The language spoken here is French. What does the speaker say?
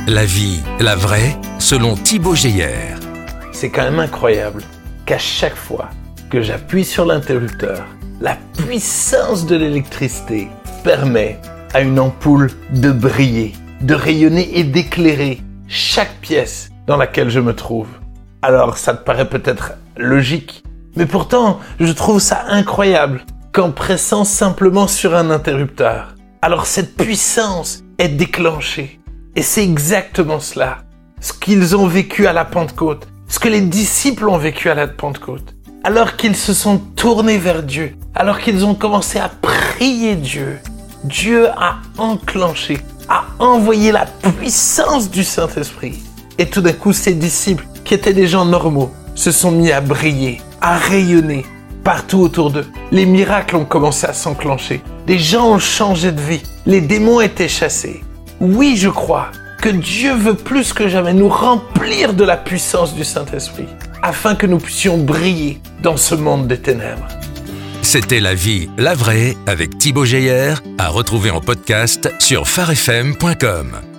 La vie, la vraie, selon Thibaut Geyer. C'est quand même incroyable qu'à chaque fois que j'appuie sur l'interrupteur, la puissance de l'électricité permet à une ampoule de briller, de rayonner et d'éclairer chaque pièce dans laquelle je me trouve. Alors ça te paraît peut-être logique, mais pourtant je trouve ça incroyable qu'en pressant simplement sur un interrupteur, alors cette puissance est déclenchée. Et c'est exactement cela, ce qu'ils ont vécu à la Pentecôte, ce que les disciples ont vécu à la Pentecôte. Alors qu'ils se sont tournés vers Dieu, alors qu'ils ont commencé à prier Dieu, Dieu a enclenché, a envoyé la puissance du Saint-Esprit. Et tout d'un coup, ces disciples, qui étaient des gens normaux, se sont mis à briller, à rayonner partout autour d'eux. Les miracles ont commencé à s'enclencher. Des gens ont changé de vie. Les démons étaient chassés. Oui, je crois que Dieu veut plus que jamais nous remplir de la puissance du Saint-Esprit, afin que nous puissions briller dans ce monde des ténèbres. C'était La vie, la vraie, avec Thibaut Geyer, à retrouver en podcast sur farfm.com.